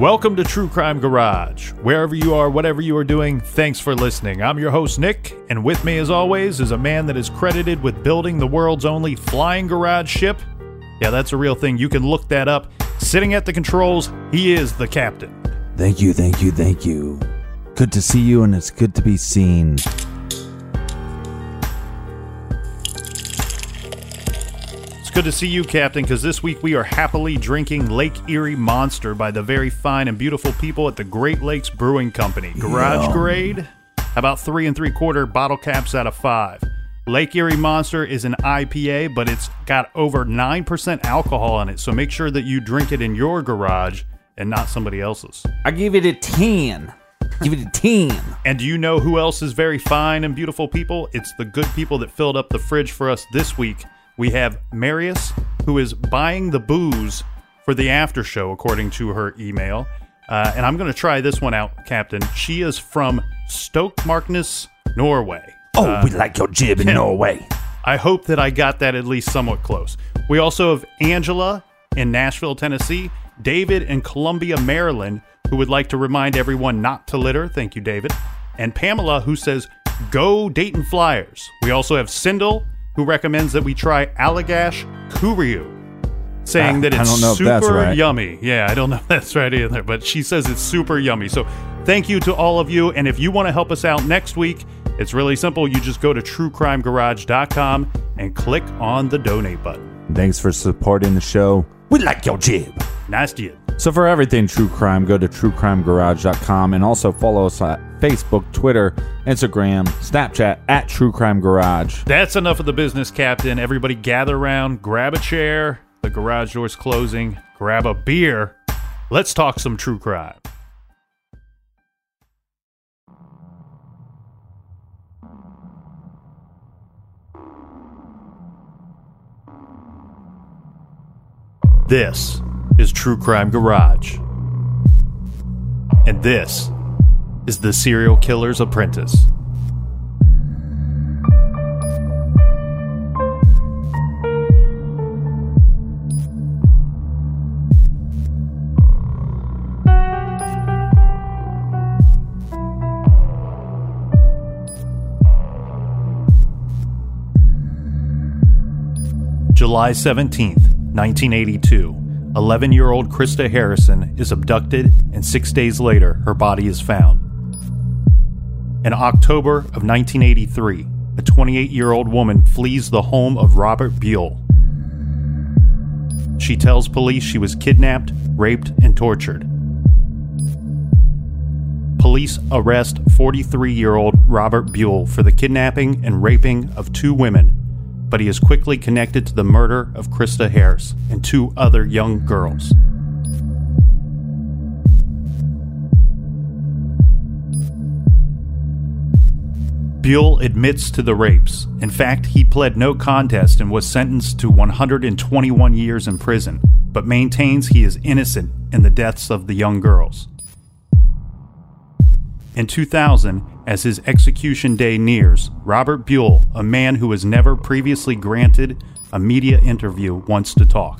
Welcome to True Crime Garage. Wherever you are, whatever you are doing, thanks for listening. I'm your host, Nick, and with me, as always, is a man that is credited with building the world's only flying garage ship. Yeah, that's a real thing. You can look that up. Sitting at the controls, he is the captain. Thank you. Good to see you, and it's good to be seen. Good to see you, Captain, because this week we are happily drinking Lake Erie Monster by the very fine and beautiful people at the Great Lakes Brewing Company. Garage grade, about 3 3/4 bottle caps out of 5. Lake Erie Monster is an IPA, but it's got over 9% alcohol in it, so make sure that you drink it in your garage and not somebody else's. I give it a 10. Give it a 10. And do you know who else is very fine and beautiful people? It's the good people that filled up the fridge for us this week. We have Marius, who is buying the booze for the after show, according to her email. And I'm going to try this one out, Captain. She is from Stokmarknes, Norway. We like your jib in Norway. I hope that I got that at least somewhat close. We also have Angela in Nashville, Tennessee, David in Columbia, Maryland, who would like to remind everyone not to litter. Thank you, David. And Pamela, who says, go Dayton Flyers. We also have Sindel, who recommends that we try Allagash Kuryu, saying that it's super yummy. Yeah, I don't know if that's right either, but she says it's super yummy. So thank you to all of you, and if you want to help us out next week, it's really simple. You just go to truecrimegarage.com and click on the donate button. Thanks for supporting the show. We like your jib. Nice jib. So for everything True Crime, go to truecrimegarage.com and also follow us at Facebook, Twitter, Instagram, Snapchat at True Crime Garage. That's enough of the business, Captain. Everybody gather around, grab a chair, the garage door's closing, grab a beer. Let's talk some true crime. This is True Crime Garage. And this is the Serial Killer's Apprentice. July 17th, 1982. 11-year-old Krista Harrison is abducted, and 6 days later, her body is found. In October of 1983, a 28-year-old woman flees the home of Robert Buell. She tells police she was kidnapped, raped, and tortured. Police arrest 43-year-old Robert Buell for the kidnapping and raping of 2 women, but he is quickly connected to the murder of Krista Harris and 2 other young girls. Buell admits to the rapes. In fact, he pled no contest and was sentenced to 121 years in prison, but maintains he is innocent in the deaths of the young girls. In 2000, as his execution day nears, Robert Buell, a man who was never previously granted a media interview, wants to talk.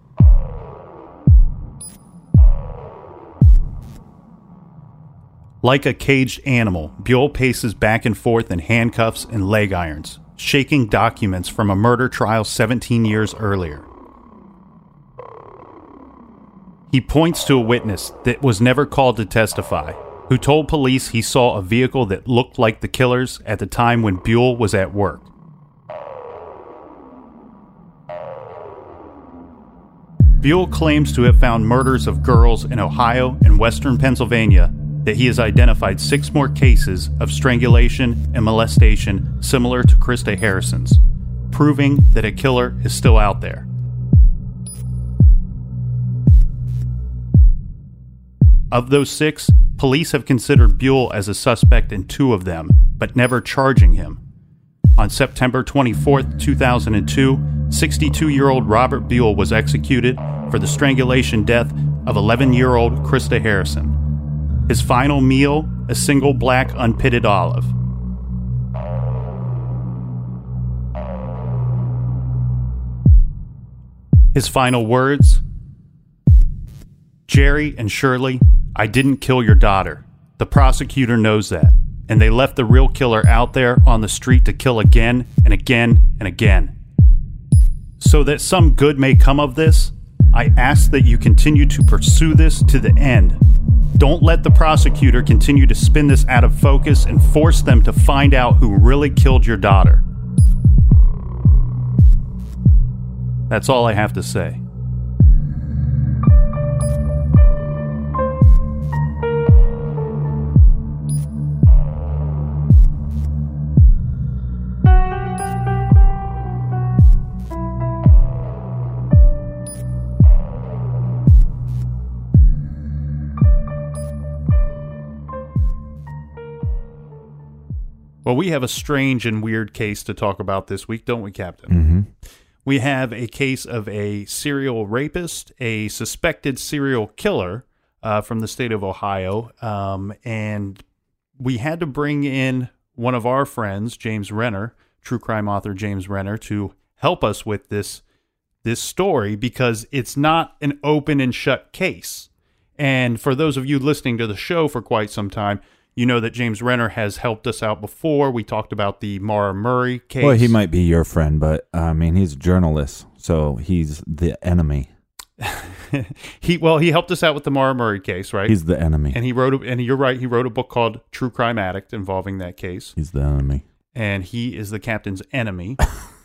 Like a caged animal, Buell paces back and forth in handcuffs and leg irons, shaking documents from a murder trial 17 years earlier. He points to a witness that was never called to testify, who told police he saw a vehicle that looked like the killer's at the time when Buell was at work. Buell claims to have found murders of girls in Ohio and western Pennsylvania, that he has identified 6 more cases of strangulation and molestation similar to Krista Harrison's, proving that a killer is still out there. Of those 6, police have considered Buell as a suspect in 2 of them, but never charging him. On September 24, 2002, 62-year-old Robert Buell was executed for the strangulation death of 11-year-old Krista Harrison. His final meal, a single black unpitted olive. His final words, Jerry and Shirley, I didn't kill your daughter. The prosecutor knows that. And they left the real killer out there on the street to kill again and again and again. So that some good may come of this, I ask that you continue to pursue this to the end. Don't let the prosecutor continue to spin this out of focus and force them to find out who really killed your daughter. That's all I have to say. Well, we have a strange and weird case to talk about this week, don't we, Captain? Mm-hmm. We have a case of a serial rapist, a suspected serial killer from the state of Ohio, and we had to bring in one of our friends, James Renner, true crime author James Renner, to help us with this story because it's not an open and shut case. And for those of you listening to the show for quite some time, you know that James Renner has helped us out before. We talked about the Maura Murray case. Well, he might be your friend, but I mean, he's a journalist, so he's the enemy. He helped us out with the Maura Murray case, right? He's the enemy. And you're right, he wrote a book called True Crime Addict involving that case. He's the enemy. And he is the captain's enemy.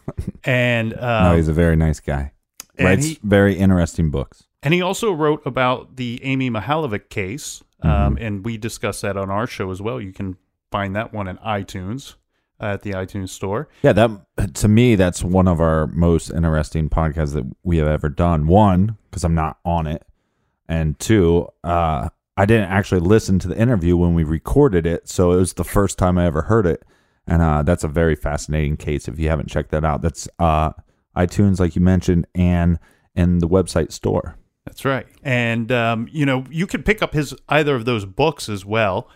And no, he's a very nice guy. Writes very interesting books. And he also wrote about the Amy Mihaljevic case. And we discussed that on our show as well. You can find that one in iTunes, at the iTunes store. Yeah, that to me, that's one of our most interesting podcasts that we have ever done. One, because I'm not on it. And two, I didn't actually listen to the interview when we recorded it. So it was the first time I ever heard it. And that's a very fascinating case. If you haven't checked that out, that's iTunes, like you mentioned, and in the website store. That's right. And, you could pick up either of those books as well.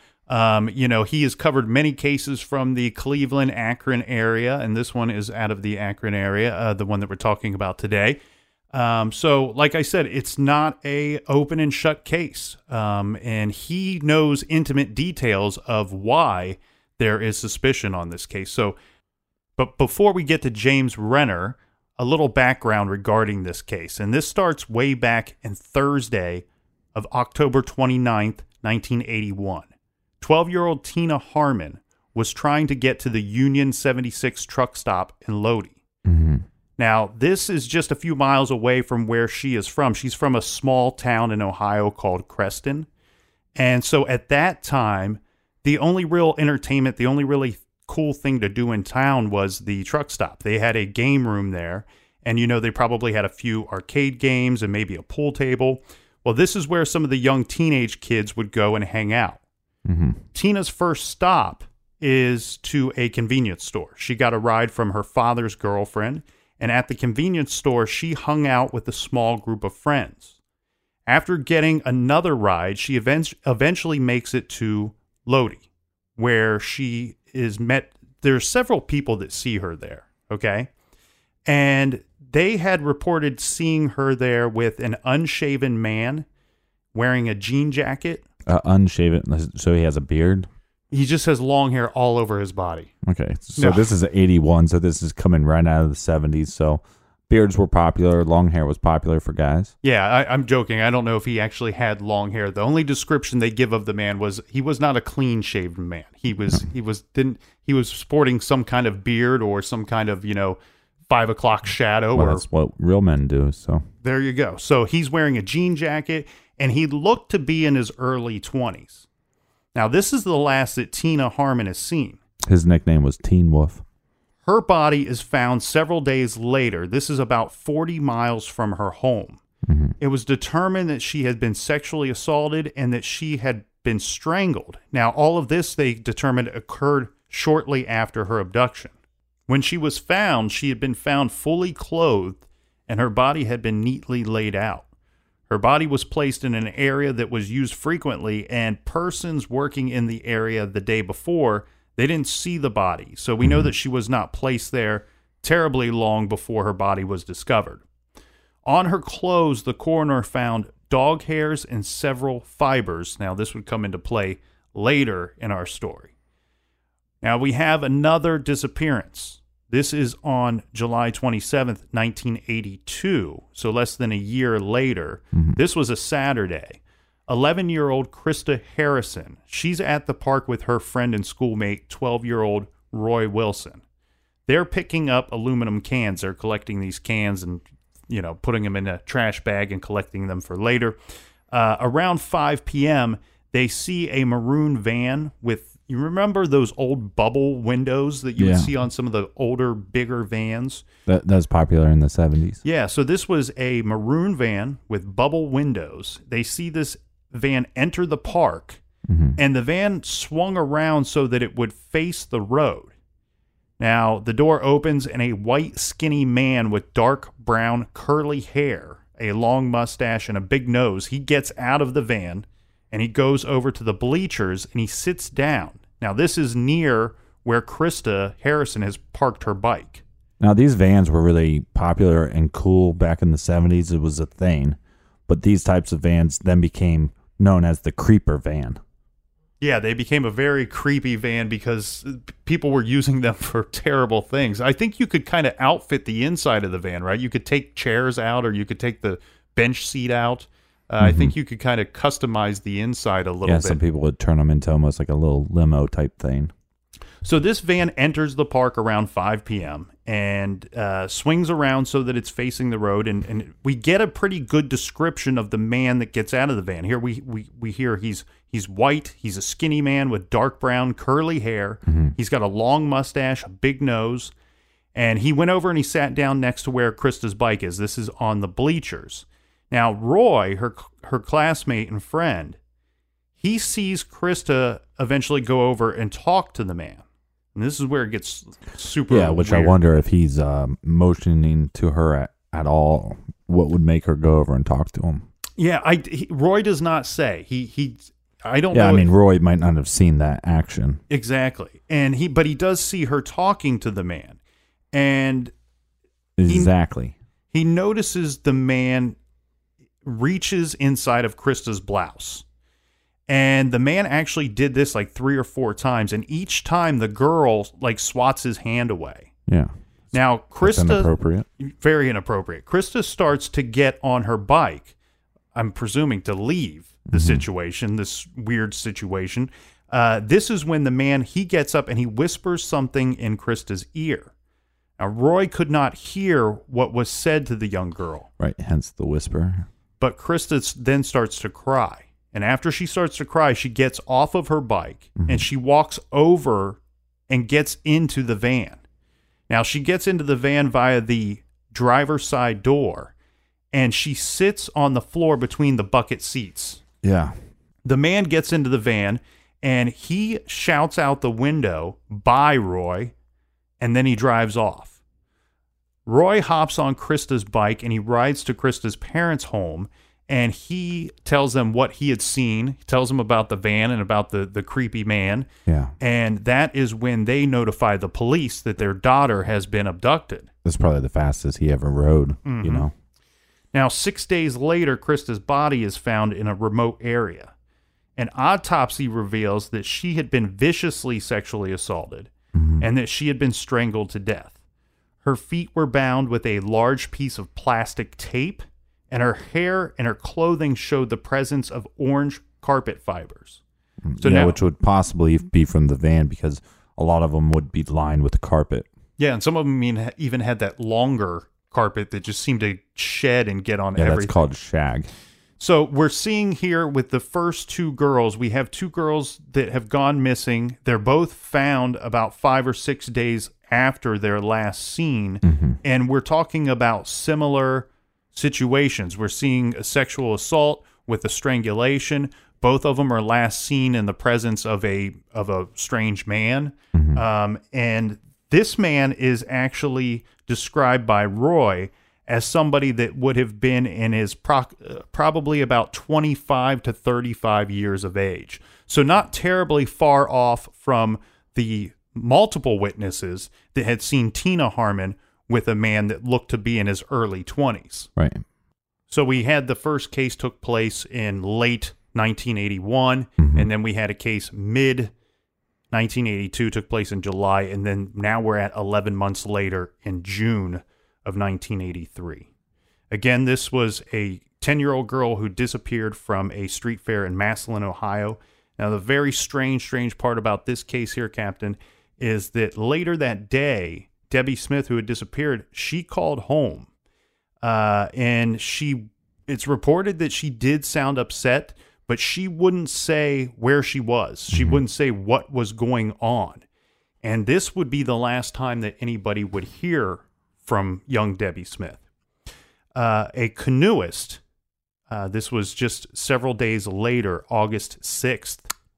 He has covered many cases from the Cleveland, Akron area, and this one is out of the Akron area, the one that we're talking about today. So, like I said, it's not a open and shut case, and he knows intimate details of why there is suspicion on this case. So, but before we get to James Renner, a little background regarding this case, and this starts way back in Thursday of October 29th, 1981. 12-year-old Tina Harmon was trying to get to the Union 76 truck stop in Lodi. Mm-hmm. Now, this is just a few miles away from where she is from. She's from a small town in Ohio called Creston. And so at that time, the only real entertainment, the only really cool thing to do in town was the truck stop. They had a game room there, and they probably had a few arcade games and maybe a pool table. Well, this is where some of the young teenage kids would go and hang out. Mm-hmm. Tina's first stop is to a convenience store. She got a ride from her father's girlfriend, and at the convenience store, she hung out with a small group of friends. After getting another ride, she eventually makes it to Lodi, where she is met. There's several people that see her there, okay? And they had reported seeing her there with an unshaven man wearing a jean jacket. Unshaven, so he has a beard? He just has long hair all over his body. Okay, so This is 81, so this is coming right out of the 70s, so beards were popular, long hair was popular for guys. Yeah, I'm joking. I don't know if he actually had long hair. The only description they give of the man was he was not a clean-shaven man. He was sporting some kind of beard or some kind of 5 o'clock shadow. Well, that's what real men do. So there you go. So he's wearing a jean jacket, and he looked to be in his early 20s. Now this is the last that Tina Harmon has seen. His nickname was Teen Wolf. Her body is found several days later. This is about 40 miles from her home. Mm-hmm. It was determined that she had been sexually assaulted and that she had been strangled. Now, all of this they determined occurred shortly after her abduction. When she was found, she had been found fully clothed and her body had been neatly laid out. Her body was placed in an area that was used frequently, and persons working in the area the day before, they didn't see the body, so we know that she was not placed there terribly long before her body was discovered. On her clothes, the coroner found dog hairs and several fibers. Now, this would come into play later in our story. Now, we have another disappearance. This is on July 27th, 1982, so less than a year later. This was a Saturday. 11-year-old Krista Harrison, she's at the park with her friend and schoolmate, 12-year-old Roy Wilson. They're picking up aluminum cans. They're collecting these cans and, putting them in a trash bag and collecting them for later. Around 5 p.m., they see a maroon van with, you remember those old bubble windows that you would see on some of the older, bigger vans? That was popular in the 70s. Yeah, so this was a maroon van with bubble windows. They see this van enter the park, and the van swung around so that it would face the road. Now, the door opens, and a white, skinny man with dark brown, curly hair, a long mustache, and a big nose, he gets out of the van, and he goes over to the bleachers, and he sits down. Now, this is near where Krista Harrison has parked her bike. Now, these vans were really popular and cool back in the 70s. It was a thing. But these types of vans then became known as the creeper van. Yeah, they became a very creepy van because people were using them for terrible things. I think you could kind of outfit the inside of the van, right? You could take chairs out, or you could take the bench seat out. I think you could kind of customize the inside a little bit. Yeah, some people would turn them into almost like a little limo type thing. So this van enters the park around 5 p.m. and swings around so that it's facing the road. And we get a pretty good description of the man that gets out of the van. Here we hear he's white. He's a skinny man with dark brown curly hair. He's got a long mustache, a big nose. And he went over and he sat down next to where Krista's bike is. This is on the bleachers. Now, Roy, her classmate and friend, he sees Krista eventually go over and talk to the man. And this is where it gets super which weird. I wonder if he's motioning to her at all. What would make her go over and talk to him? Yeah, Roy does not say. I don't know. Yeah, I mean, Roy might not have seen that action. Exactly. But he does see her talking to the man. And exactly. He notices the man reaches inside of Krista's blouse. And the man actually did this like 3 or 4 times, and each time the girl like swats his hand away. Yeah. Now, Krista, that's inappropriate. Very inappropriate. Krista starts to get on her bike, I'm presuming to leave the situation, this weird situation. This is when the man, he gets up and he whispers something in Krista's ear. Now, Roy could not hear what was said to the young girl. Right, hence the whisper. But Krista then starts to cry. And after she starts to cry, she gets off of her bike and she walks over and gets into the van. Now, she gets into the van via the driver's side door, and she sits on the floor between the bucket seats. Yeah. The man gets into the van, and he shouts out the window, "Bye, Roy," and then he drives off. Roy hops on Krista's bike, and he rides to Krista's parents' home, and he tells them what he had seen. He tells them about the van and about the creepy man. Yeah. And that is when they notify the police that their daughter has been abducted. That's probably the fastest he ever rode, you know. Now, 6 days later, Krista's body is found in a remote area. An autopsy reveals that she had been viciously sexually assaulted and that she had been strangled to death. Her feet were bound with a large piece of plastic tape, and her hair and her clothing showed the presence of orange carpet fibers. So yeah, now, which would possibly be from the van because a lot of them would be lined with carpet. yeah, and some of them even had that longer carpet that just seemed to shed and get on everything. That's called shag. So we're seeing here with the first 2 girls, we have 2 girls that have gone missing. They're both found about 5 or 6 days after their last seen, and we're talking about similar situations. We're seeing a sexual assault with a strangulation. Both of them are last seen in the presence of a strange man. And this man is actually described by Roy as somebody that would have been in his probably about 25 to 35 years of age. So not terribly far off from the multiple witnesses that had seen Tina Harmon with a man that looked to be in his early 20s. Right. So we had the first case took place in late 1981, and then we had a case mid 1982 took place in July, and then now we're at 11 months later in June of 1983. Again, this was a 10-year-old girl who disappeared from a street fair in Massillon, Ohio. Now, the very strange part about this case here, Captain, is that later that day, Debbie Smith, who had disappeared, she called home. And it's reported that she did sound upset, but she wouldn't say where she was. She wouldn't say what was going on. And this would be the last time that anybody would hear from young Debbie Smith. A canoeist, this was just several days later, August 6th,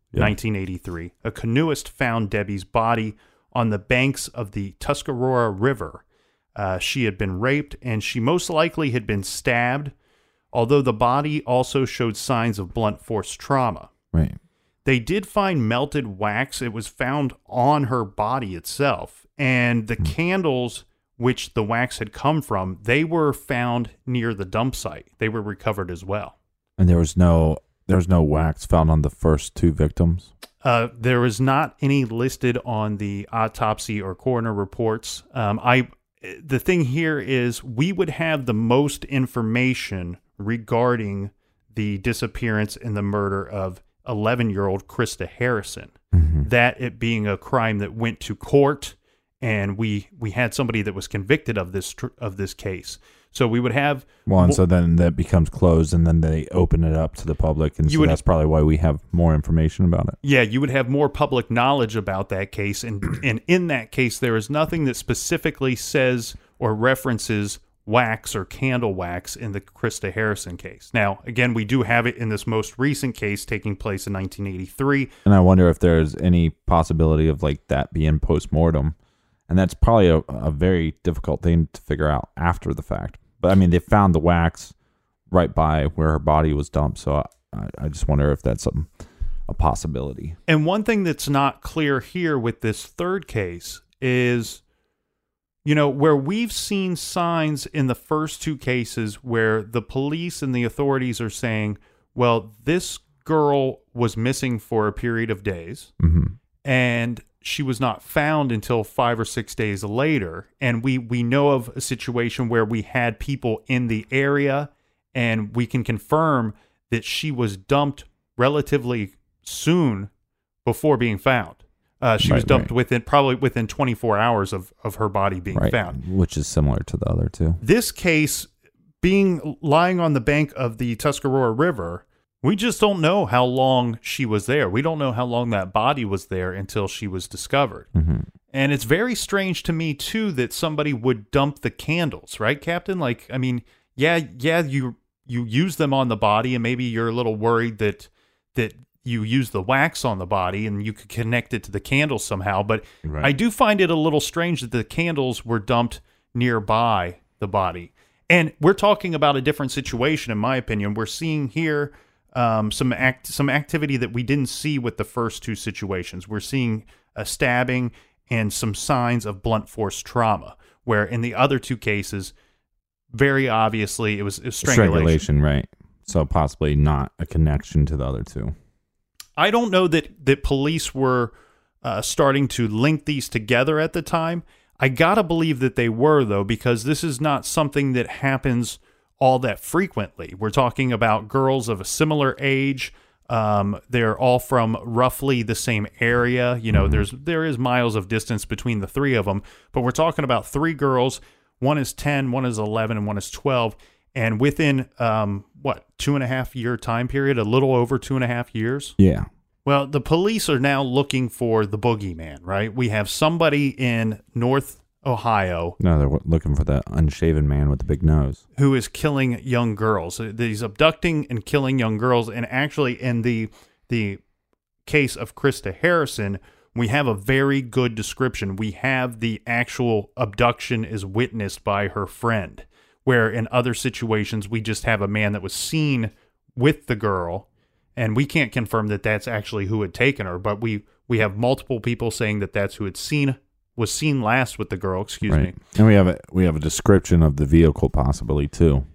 1983. A canoeist found Debbie's body on the banks of the Tuscarora River. She had been raped, and she most likely had been stabbed, although the body also showed signs of blunt force trauma. Right. They did find melted wax. It was found on her body itself, and the candles which the wax had come from, they were found near the dump site. They were recovered as well. And there was no wax found on the first two victims? There was not any listed on the autopsy or coroner reports. The thing here is we would have the most information regarding the disappearance and the murder of 11-year-old Krista Harrison. That it being a crime that went to court, and we had somebody that was convicted of this case. So we would have and so then that becomes closed, and then they open it up to the public, and so that's probably why we have more information about it. Yeah, you would have more public knowledge about that case, and in that case, there is nothing that specifically says or references wax or candle wax in the Krista Harrison case. Now, again, we do have it in this most recent case taking place in 1983. And I wonder if there's any possibility of like that being post-mortem. And that's probably a very difficult thing to figure out after the fact. But I mean, they found the wax right by where her body was dumped. So I just wonder if that's a possibility. And one thing that's not clear here with this third case is, where we've seen signs in the first two cases where the police and the authorities are saying, well, this girl was missing for a period of days, and she was not found until 5 or 6 days later. And we know of a situation where we had people in the area, and we can confirm that she was dumped relatively soon before being found. She was dumped probably within 24 hours of her body being found. Which is similar to the other two. This case, lying on the bank of the Tuscarora River, we just don't know how long she was there. We don't know how long that body was there until she was discovered. And it's very strange to me, too, that somebody would dump the candles, right, Captain? Like, I mean, you use them on the body, and maybe you're a little worried that you use the wax on the body and you could connect it to the candles somehow. But I do find it a little strange that the candles were dumped nearby the body. And we're talking about a different situation, in my opinion. We're seeing here some activity that we didn't see with the first two situations. We're seeing a stabbing and some signs of blunt force trauma, where in the other two cases, very obviously it was strangulation. Right. So possibly not a connection to the other two. I don't know that police were starting to link these together at the time. I gotta believe that they were, though, because this is not something that happens all that frequently. We're talking about girls of a similar age. They're all from roughly the same area. There is miles of distance between the three of them, but we're talking about three girls. One is 10, one is 11, and one is 12. And within, 2.5 year time period, a little over 2.5 years? Yeah. Well, the police are now looking for the boogeyman, right? We have somebody in North Ohio. No, they're looking for the unshaven man with the big nose, who is killing young girls. He's abducting and killing young girls. And actually, in the case of Krista Harrison, we have a very good description. We have the actual abduction is witnessed by her friend, where in other situations, we just have a man that was seen with the girl, and we can't confirm that that's actually who had taken her, but we have multiple people saying that that's who was seen last with the girl, excuse me. And we have a description of the vehicle possibly too.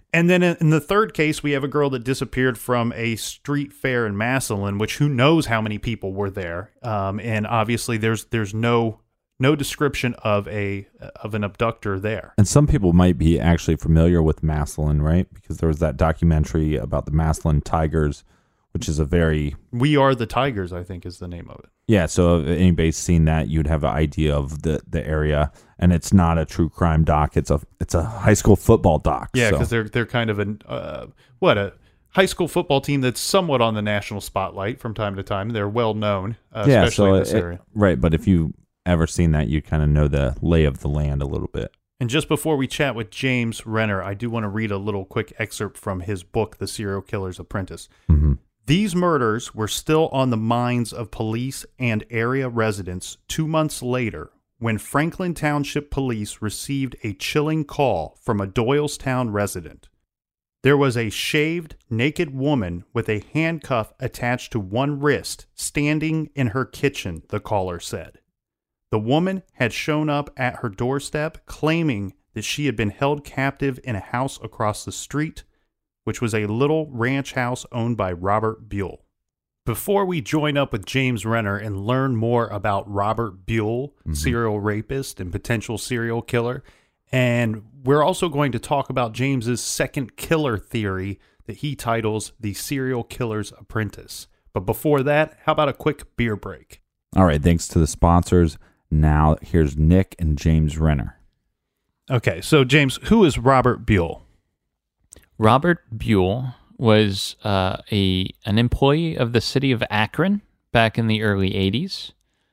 And then in the third case, we have a girl that disappeared from a street fair in Massillon, which who knows how many people were there. And obviously there's no description of an abductor there. And some people might be actually familiar with Massillon, right? Because there was that documentary about the Massillon Tigers, which is a very... We Are the Tigers, I think is the name of it. Yeah, so if anybody's seen that, you'd have an idea of the area. And it's not a true crime doc. It's a high school football doc. Yeah, because they're kind of a high school football team that's somewhat on the national spotlight from time to time. They're well known, especially in this area. Right, but if you ever seen that, you kind of know the lay of the land a little bit. And just before we chat with James Renner, I do want to read a little quick excerpt from his book, The Serial Killer's Apprentice. Mm-hmm. These murders were still on the minds of police and area residents 2 months later when Franklin Township Police received a chilling call from a Doylestown resident. There was a shaved, naked woman with a handcuff attached to one wrist standing in her kitchen, the caller said. The woman had shown up at her doorstep claiming that she had been held captive in a house across the street, which was a little ranch house owned by Robert Buell. Before we join up with James Renner and learn more about Robert Buell, serial rapist and potential serial killer, and we're also going to talk about James's second killer theory that he titles The Serial Killer's Apprentice. But before that, how about a quick beer break? All right, thanks to the sponsors. Now, here's Nick and James Renner. Okay, so James, who is Robert Buell? Robert Buell was an employee of the city of Akron back in the early 80s.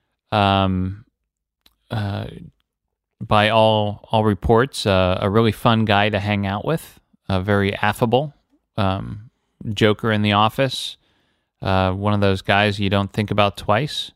By all reports, a really fun guy to hang out with, very affable, joker in the office, one of those guys you don't think about twice.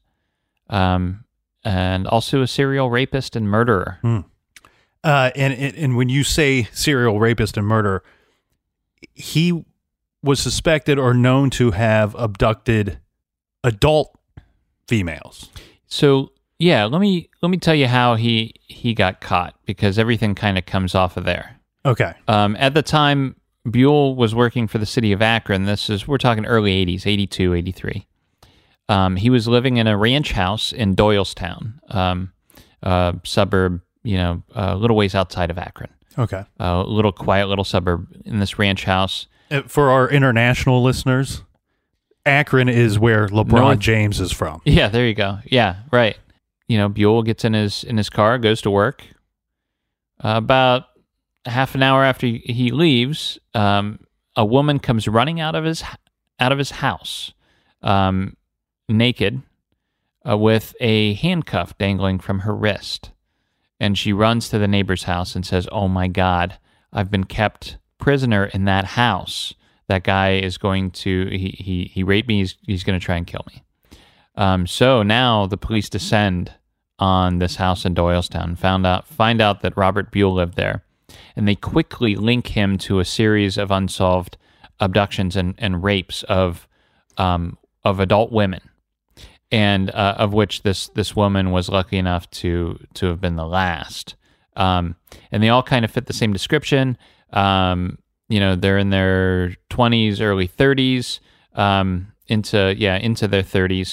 And also a serial rapist and murderer. And when you say serial rapist and murderer, he was suspected or known to have abducted adult females. So yeah, let me tell you how he got caught, because everything kind of comes off of there. Okay. At the time, Buell was working for the city of Akron. We're talking early 80s, 82, 83. He was living in a ranch house in Doylestown, suburb, a little ways outside of Akron. Okay. A little quiet little suburb in this ranch house. For our international listeners, Akron is where LeBron James is from. Yeah, there you go. Yeah, right. Buell gets in his car, goes to work. About half an hour after he leaves, a woman comes running out of his house. Naked, with a handcuff dangling from her wrist. And she runs to the neighbor's house and says, "Oh my God, I've been kept prisoner in that house. That guy is going to, he raped me, he's going to try and kill me." So now the police descend on this house in Doylestown, find out that Robert Buell lived there. And they quickly link him to a series of unsolved abductions and rapes of adult women. And of which this woman was lucky enough to have been the last. And they all kind of fit the same description. They're in their 20s, early 30s, into their 30s.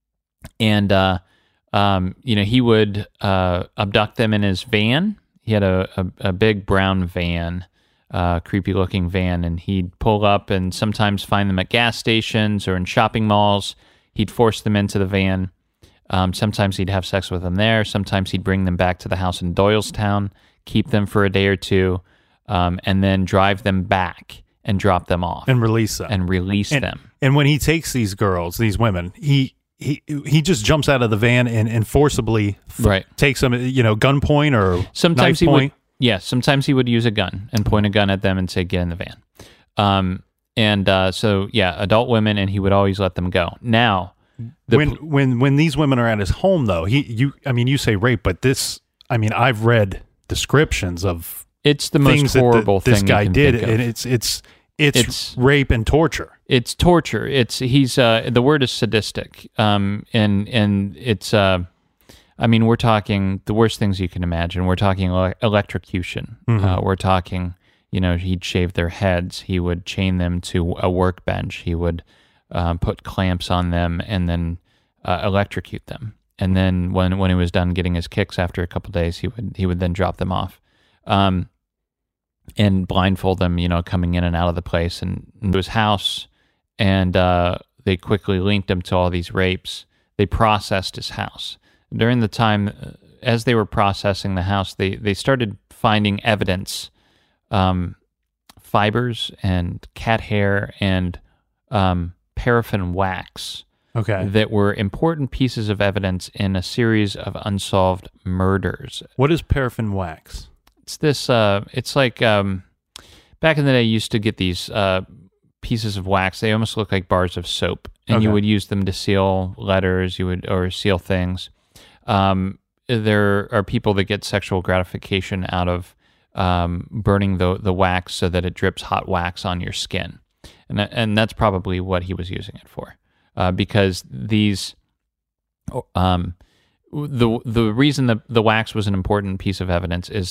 And, he would abduct them in his van. He had a big brown van, creepy-looking van, and he'd pull up and sometimes find them at gas stations or in shopping malls. He'd force them into the van. Sometimes he'd have sex with them there. Sometimes he'd bring them back to the house in Doylestown, keep them for a day or two, and then drive them back and drop them off. And release them. And when he takes these women, he just jumps out of the van and forcibly takes them, gunpoint or sometimes knife point. Sometimes he would use a gun and point a gun at them and say, "Get in the van." Adult women, and he would always let them go. Now, when these women are at his home, though, you say rape, but this, I've read descriptions of it's the most horrible thing this guy did, and it's rape and torture. It's torture. He's the word is sadistic, and it's we're talking the worst things you can imagine. We're talking electrocution. We're talking he'd shave their heads. He would chain them to a workbench. He would put clamps on them and then electrocute them. And then when he was done getting his kicks after a couple days, he would then drop them off, and blindfold them, coming in and out of the place and into his house. And they quickly linked him to all these rapes. They processed his house. During the time, as they were processing the house, they started finding evidence, fibers and cat hair and paraffin wax. Okay. That were important pieces of evidence in a series of unsolved murders. What is paraffin wax? It's this. It's like back in the day, you used to get these pieces of wax. They almost look like bars of soap, and you would use them to seal letters. Or seal things. There are people that get sexual gratification out of burning the wax so that it drips hot wax on your skin, and that's probably what he was using it for. Because these, the reason the wax was an important piece of evidence is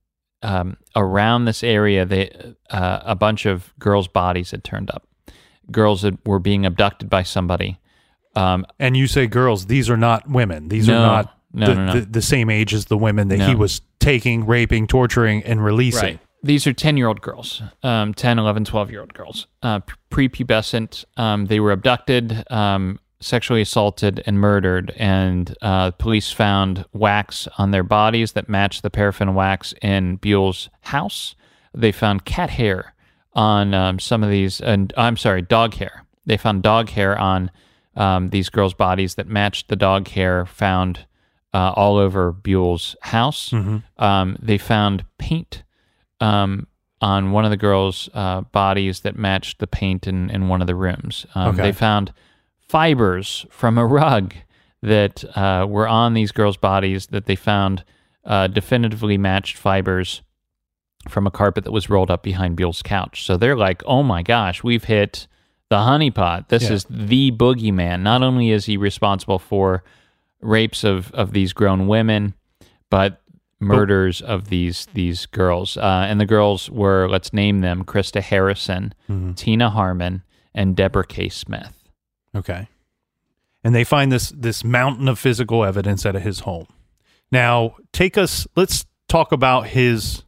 around this area, a bunch of girls' bodies had turned up. Girls that were being abducted by somebody. And you say girls; these are not women. These are not the same age as the women that he was taking, raping, torturing, and releasing. Right. These are 10-year-old girls, 10, 11, 12-year-old girls, prepubescent. They were abducted, sexually assaulted, and murdered, and police found wax on their bodies that matched the paraffin wax in Buell's house. They found cat hair on some of these, dog hair. They found dog hair on these girls' bodies that matched the dog hair found all over Buell's house. Mm-hmm. They found paint on one of the girls' bodies that matched the paint in one of the rooms. They found fibers from a rug that were on these girls' bodies that they found definitively matched fibers from a carpet that was rolled up behind Buell's couch. So they're like, oh my gosh, we've hit the honeypot. This is the boogeyman. Not only is he responsible for rapes of these grown women, but murders of these girls. And the girls were, let's name them, Krista Harrison, Tina Harmon, and Deborah K. Smith. Okay. And they find this mountain of physical evidence at his home. Now, let's talk about his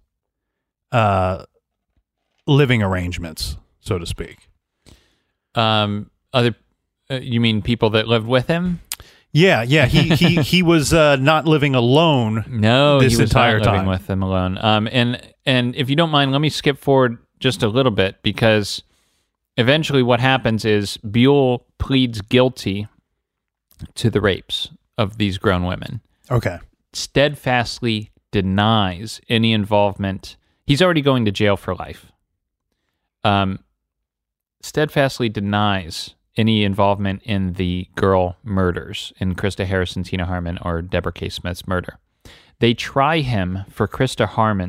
living arrangements, so to speak. You mean people that lived with him? Yeah. He was not living alone. No, this he was entire not living time with them alone. And if you don't mind, let me skip forward just a little bit, because eventually what happens is Buell pleads guilty to the rapes of these grown women. Okay. Steadfastly denies any involvement. He's already going to jail for life. Steadfastly denies any involvement in the girl murders, in Krista Harrison, Tina Harmon, or Deborah K. Smith's murder. They try him for Krista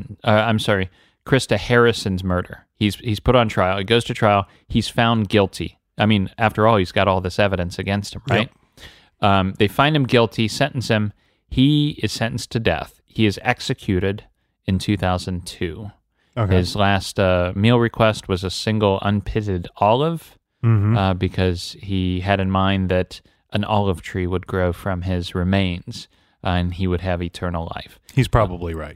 Harrison's murder. He's put on trial. He goes to trial. He's found guilty. I mean, after all, he's got all this evidence against him, right? Yep. They find him guilty, sentence him. He is sentenced to death. He is executed in 2002. Okay. His last meal request was a single unpitted olive, because he had in mind that an olive tree would grow from his remains, and he would have eternal life. He's probably right.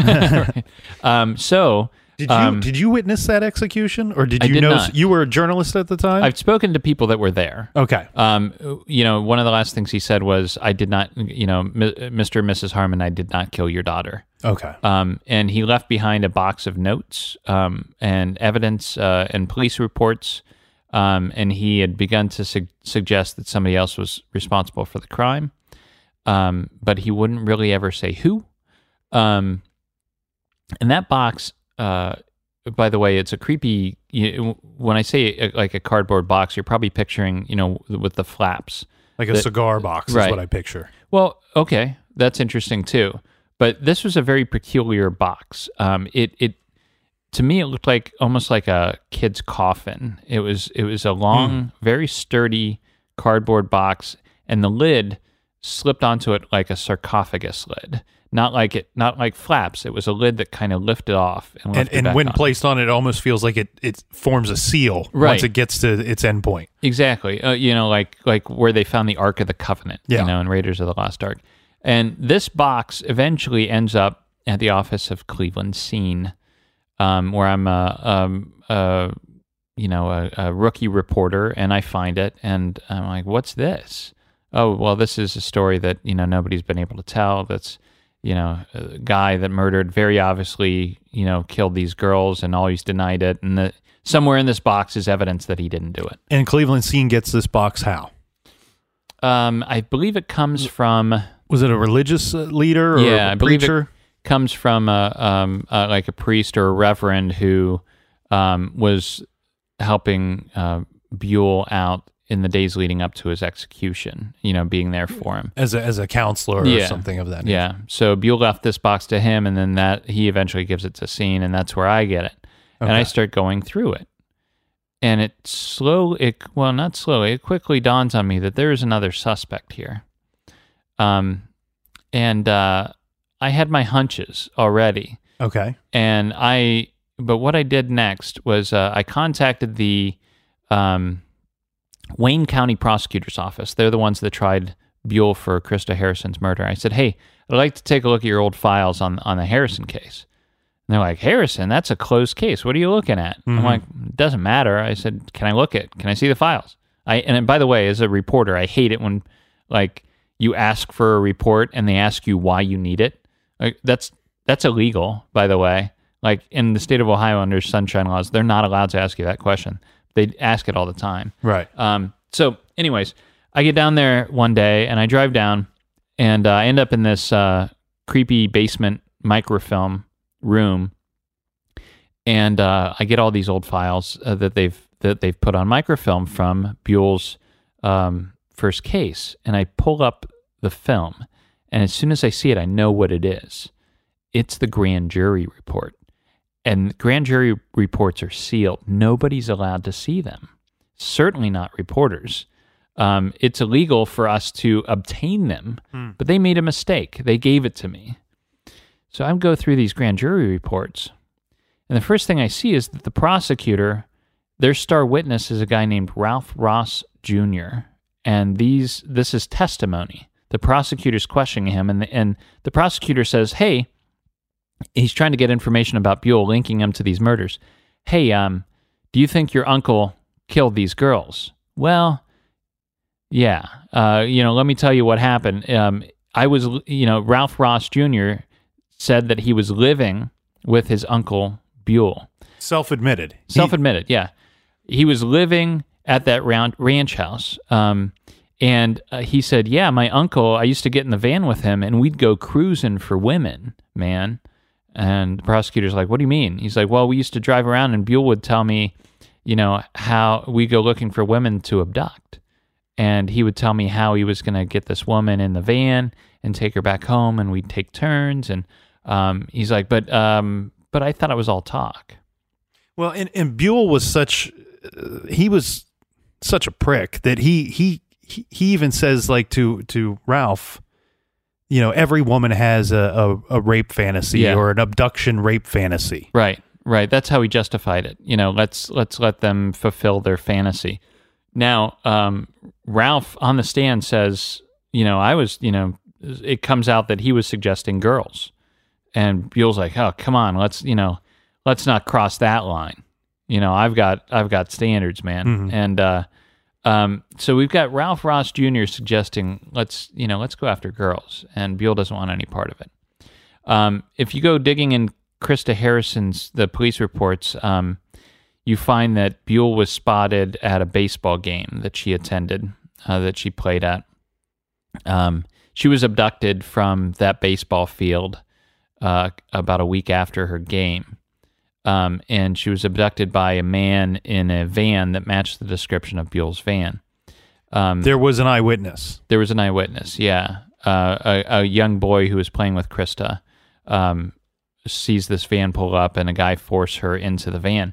So... Did you witness that execution, or did you know not. You were a journalist at the time? I've spoken to people that were there. Okay. One of the last things he said was, "I did not, Mr. and Mrs. Harmon, I did not kill your daughter." Okay. And he left behind a box of notes and evidence and police reports, and he had begun to suggest that somebody else was responsible for the crime, but he wouldn't really ever say who. And that box. By the way, it's a creepy. When I say like a cardboard box, you're probably picturing, with the flaps, like a cigar box, right. Is what I picture. Well, okay, that's interesting too. But this was a very peculiar box. It to me, it looked like almost like a kid's coffin. It was a long, very sturdy cardboard box, and the lid slipped onto it like a sarcophagus lid. not like flaps. It was a lid that kind of lifted off and lifted And back when on. placed on, it almost feels like it forms a seal Right. once it gets to its end point. Exactly. Like where they found the Ark of the Covenant, Yeah. in Raiders of the Lost Ark. And this box eventually ends up at the office of Cleveland Scene, where I'm a rookie reporter, and I find it, and I'm like, what's this? Oh, well, this is a story that, nobody's been able to tell. That's, a guy that murdered, very obviously, killed these girls, and always denied it. And somewhere in this box is evidence that he didn't do it. And Cleveland Scene gets this box how? I believe it comes from... Was it a religious leader or Yeah, a I believe preacher? it comes from like a priest or a reverend who was helping Buell out in the days leading up to his execution, being there for him. As a counselor or something of that nature. Yeah. So Buell left this box to him, and then that he eventually gives it to Scene, and that's where I get it. And I start going through it. And it quickly dawns on me that there is another suspect here. I had my hunches already. Okay. But what I did next was I contacted the Wayne County Prosecutor's Office. They're the ones that tried Buell for Krista Harrison's murder. I said, hey, I'd like to take a look at your old files on the Harrison case. And they're like, Harrison, that's a closed case. What are you looking at? I'm like, it doesn't matter. I said, can I look at? Can I see the files? And by the way, as a reporter, I hate it when you ask for a report and they ask you why you need it. That's illegal, by the way. Like in the state of Ohio under sunshine laws, they're not allowed to ask you that question. They ask it all the time. Right. So anyways, I get down there one day and I drive down and I end up in this creepy basement microfilm room. And I get all these old files that they've put on microfilm from Buell's first case. And I pull up the film. And as soon as I see it, I know what it is. It's the grand jury report. And grand jury reports are sealed. Nobody's allowed to see them. Certainly not reporters. It's illegal for us to obtain them, but they made a mistake. They gave it to me. So I go through these grand jury reports, and the first thing I see is that the prosecutor, their star witness is a guy named Ralph Ross Jr., and this is testimony. The prosecutor's questioning him, and the prosecutor says, hey, he's trying to get information about Buell, linking him to these murders. Hey, do you think your uncle killed these girls? Well, yeah. Let me tell you what happened. Ralph Ross Jr. said that he was living with his uncle Buell. Self-admitted. Self-admitted, yeah. He was living at that ranch house. And he said, yeah, my uncle, I used to get in the van with him and we'd go cruising for women, man. And the prosecutor's like, what do you mean? He's like, well, we used to drive around and Buell would tell me, how we go looking for women to abduct. And he would tell me how he was going to get this woman in the van and take her back home and we'd take turns. And he's like, but I thought it was all talk. Well, and Buell was such a prick that he even says like to Ralph, every woman has a rape fantasy or an abduction rape fantasy. Right. That's how he justified it. Let's let them fulfill their fantasy. Now, Ralph on the stand says, it comes out that he was suggesting girls, and Buell's like, oh, come on, let's not cross that line. I've got standards, man. Mm-hmm. And so we've got Ralph Ross Jr. suggesting let's go after girls, and Buell doesn't want any part of it. If you go digging in Krista Harrison's the police reports, you find that Buell was spotted at a baseball game that she attended, that she played at. She was abducted from that baseball field about a week after her game. And she was abducted by a man in a van that matched the description of Buell's van. There was an eyewitness. There was an eyewitness, yeah. A young boy who was playing with Krista sees this van pull up and a guy force her into the van.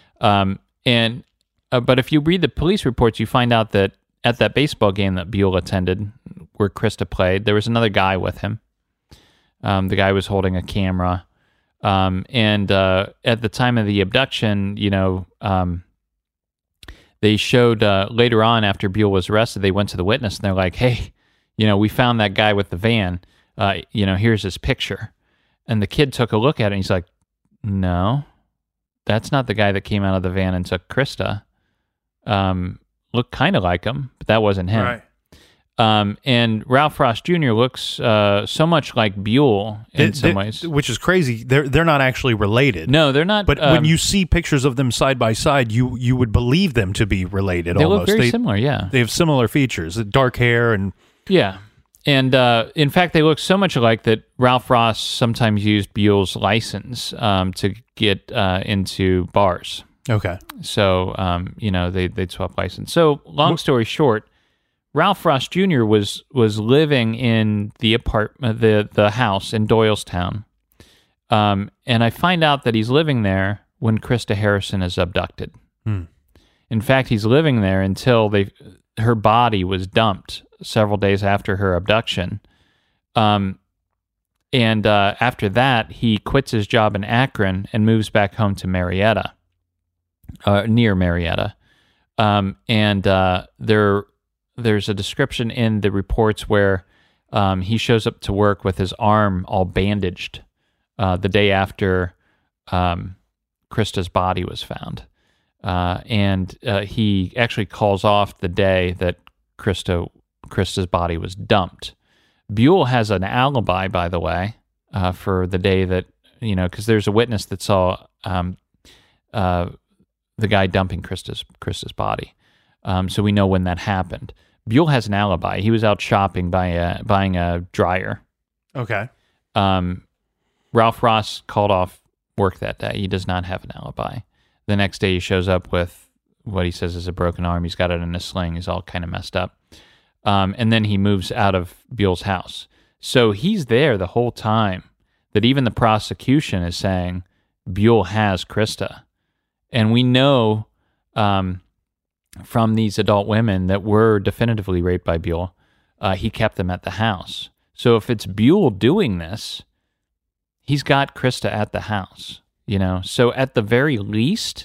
But if you read the police reports, you find out that at that baseball game that Buell attended, where Krista played, there was another guy with him. The guy was holding a camera. And at the time of the abduction, they showed later on after Buell was arrested, they went to the witness and they're like, hey, we found that guy with the van. Here's his picture. And the kid took a look at it and he's like, no, that's not the guy that came out of the van and took Krista. Looked kind of like him, but that wasn't him. Right. And Ralph Ross Jr. looks so much like Buell in some ways. Which is crazy. They're not actually related. No, they're not. But when you see pictures of them side by side, you would believe them to be related they almost. Look very similar, yeah. They have similar features, dark hair and... Yeah. And in fact, they look so much alike that Ralph Ross sometimes used Buell's license to get into bars. Okay. So, they'd swap license. So, long story short, Ralph Ross Jr. was living in the apartment, the house in Doylestown. And I find out that he's living there when Krista Harrison is abducted. In fact, he's living there until her body was dumped several days after her abduction. And after that, he quits his job in Akron and moves back home to Marietta, near Marietta. There's a description in the reports where he shows up to work with his arm all bandaged the day after Krista's body was found. And he actually calls off the day that Krista's body was dumped. Buell has an alibi, by the way, for the day that, because there's a witness that saw the guy dumping Krista's body. So we know when that happened. Buell has an alibi. He was out shopping buying a dryer. Okay. Ralph Ross called off work that day. He does not have an alibi. The next day he shows up with what he says is a broken arm. He's got it in a sling. He's all kind of messed up. And then he moves out of Buell's house. So he's there the whole time that even the prosecution is saying Buell has Krista. And we know from these adult women that were definitively raped by Buell, he kept them at the house. So if it's Buell doing this, he's got Krista at the house, So at the very least,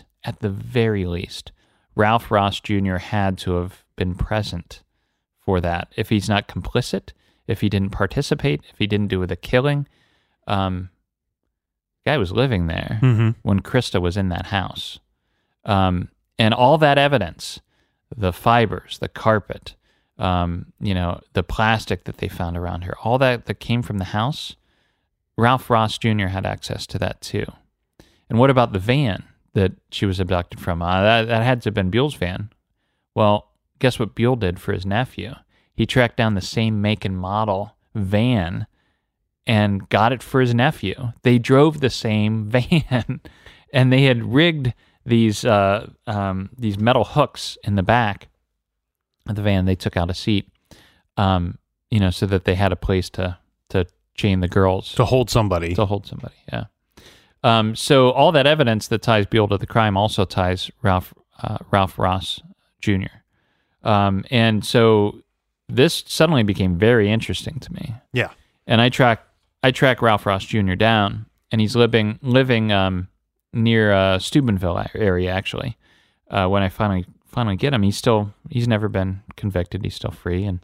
Ralph Ross Jr. had to have been present for that. If he's not complicit, if he didn't participate, if he didn't do the killing, the guy was living there when Krista was in that house. And all that evidence, the fibers, the carpet, the plastic that they found around her, all that came from the house, Ralph Ross Jr. had access to that too. And what about the van that she was abducted from? That had to have been Buell's van. Well, guess what Buell did for his nephew? He tracked down the same make and model van and got it for his nephew. They drove the same van, and they had rigged these metal hooks in the back of the van. They took out a seat, so that they had a place to chain the girls. To hold somebody, yeah. So all that evidence that ties Buell to the crime also ties Ralph Ross Jr. And so this suddenly became very interesting to me. Yeah. And I track Ralph Ross Jr. down, and he's living near Steubenville area, actually. When I finally get him, he's never been convicted. He's still free. And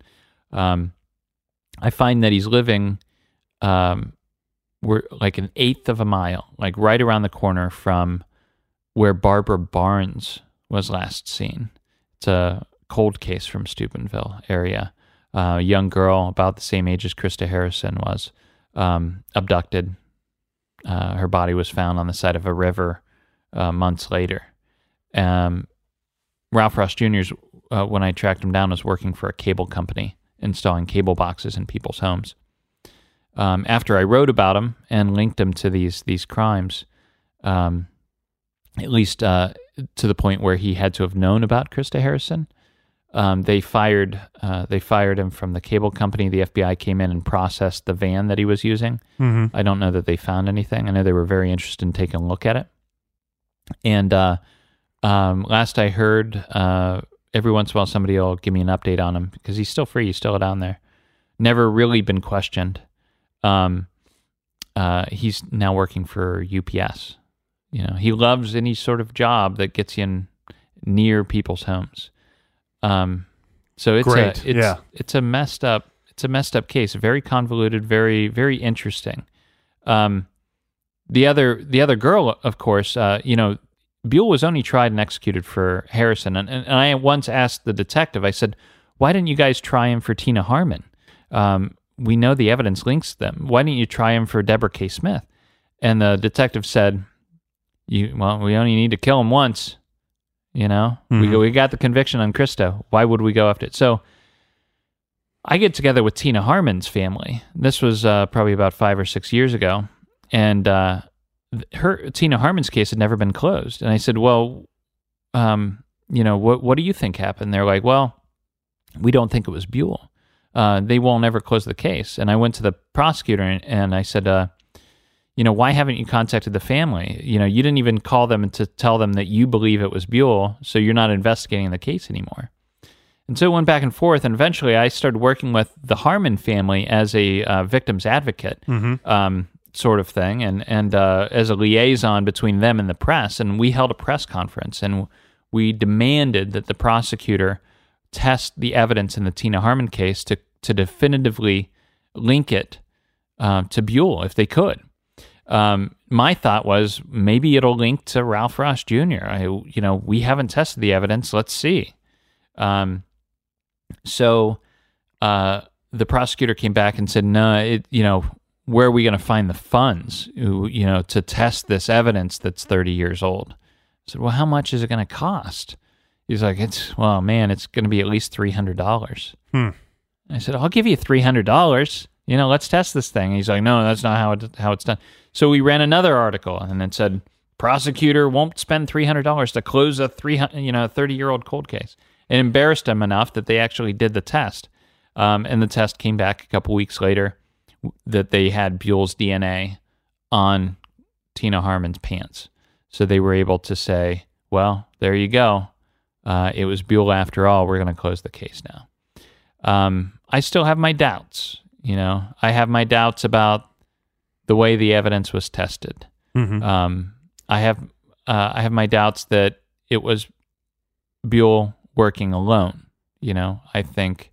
I find that he's living we're like an eighth of a mile, like right around the corner from where Barbara Barnes was last seen. It's a cold case from Steubenville area. A young girl about the same age as Krista Harrison was abducted. Her body was found on the side of a river months later. Ralph Ross Jr.'s, when I tracked him down, was working for a cable company, installing cable boxes in people's homes. After I wrote about him and linked him to these crimes, at least to the point where he had to have known about Krista Harrison, they fired him from the cable company. The FBI came in and processed the van that he was using. I don't know that they found anything. I know they were very interested in taking a look at it. And last I heard, every once in a while somebody will give me an update on him because he's still free. He's still down there. Never really been questioned. he's now working for UPS. You know, he loves any sort of job that gets you in near people's homes. So it's a messed up case, very convoluted, very, very interesting. The other girl, of course, Buell was only tried and executed for Harrison. And I once asked the detective, I said, why didn't you guys try him for Tina Harmon? We know the evidence links them. Why didn't you try him for Deborah K. Smith? And the detective said, we only need to kill him once. You know, we got the conviction on Christo. Why would we go after it? So I get together with Tina Harmon's family. This was probably about 5 or 6 years ago. And Tina Harmon's case had never been closed. And I said, well, what do you think happened? They're like, well, we don't think it was Buell. They won't ever close the case. And I went to the prosecutor and I said, why haven't you contacted the family? You didn't even call them to tell them that you believe it was Buell, so you're not investigating the case anymore. And so it went back and forth, and eventually I started working with the Harmon family as a victim's advocate sort of thing, and as a liaison between them and the press. And we held a press conference, and we demanded that the prosecutor test the evidence in the Tina Harmon case to definitively link it to Buell if they could. My thought was maybe it'll link to Ralph Ross Jr. We haven't tested the evidence. Let's see. So the prosecutor came back and said, no, where are we going to find the funds, to test this evidence that's 30 years old? I said, well, how much is it going to cost? He's like, it's going to be at least $300. I said, I'll give you $300. Let's test this thing. He's like, no, that's not how it's done. So we ran another article, and it said, prosecutor won't spend $300 to close a 30-year-old cold case. It embarrassed them enough that they actually did the test. And the test came back a couple weeks later that they had Buell's DNA on Tina Harmon's pants. So they were able to say, well, there you go. It was Buell after all. We're going to close the case now. I still have my doubts. I have my doubts about the way the evidence was tested. I have my doubts that it was Buell working alone. I think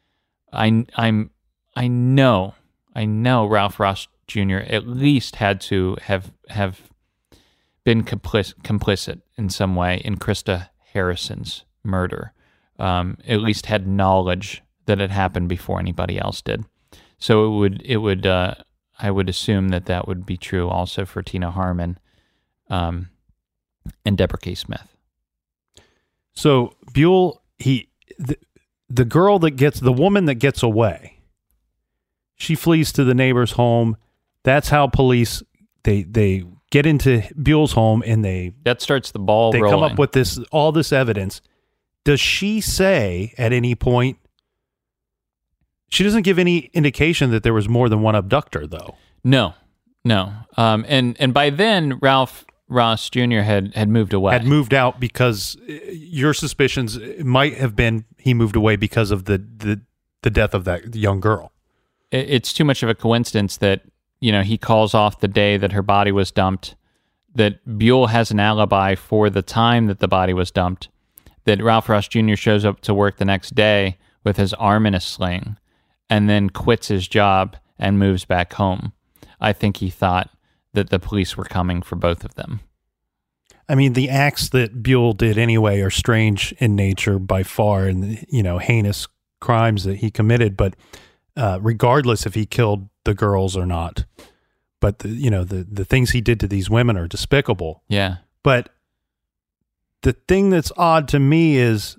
I know Ralph Ross Jr. at least had to have been complicit in some in Krista Harrison's murder. At least had knowledge that it happened before anybody else did. So I would assume that would be true also for Tina Harmon and Deborah K. Smith. So Buell, the girl the woman that gets away, she flees to the neighbor's home. That's how police they get into Buell's home, and that starts the ball rolling. They come up with all this evidence. Does she say at any point? She doesn't give any indication that there was more than one abductor, though. No. And by then, Ralph Ross Jr. had moved away. Had moved out because your suspicions might have been he moved away because of the death of that young girl. It's too much of a coincidence that he calls off the day that her body was dumped, that Buell has an alibi for the time that the body was dumped, that Ralph Ross Jr. shows up to work the next day with his arm in a sling, and then quits his job and moves back home. I think he thought that the police were coming for both of them. I mean, the acts that Buell did anyway are strange in nature by far, and heinous crimes that he committed. But regardless if he killed the girls or not, but the things he did to these women are despicable. Yeah. But the thing that's odd to me is,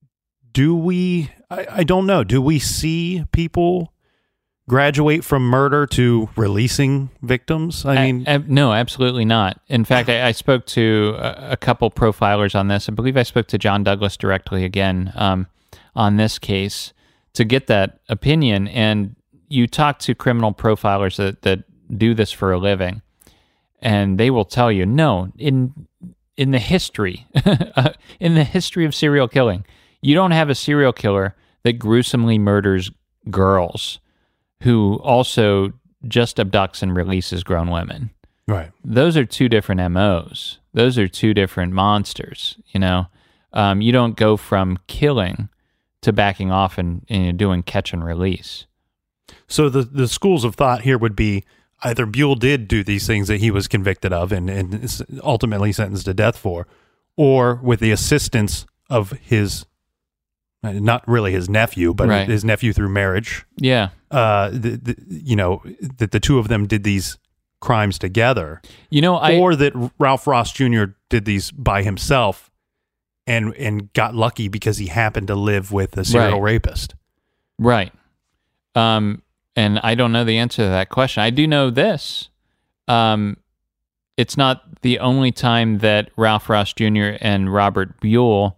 I don't know. Do we see people graduate from murder to releasing victims? No, absolutely not. In fact, I spoke to a couple profilers on this. I believe I spoke to John Douglas directly again on this case to get that opinion. And you talk to criminal profilers that do this for a living, and they will tell you, no, in the history, in the history of serial killing, you don't have a serial killer that gruesomely murders girls who also just abducts and releases grown women. Right. Those are two different MOs. Those are two different monsters. You don't go from killing to backing off and doing catch and release. So the schools of thought here would be either Buell did do these things that he was convicted of and is ultimately sentenced to death for, or with the assistance of his, not really his nephew, but Right. his nephew through marriage. Yeah. That the two of them did these crimes together, or that Ralph Ross Jr. did these by himself and got lucky because he happened to live with a serial rapist. Right. And I don't know the answer to that question. I do know this. It's not the only time that Ralph Ross Jr. and Robert Buell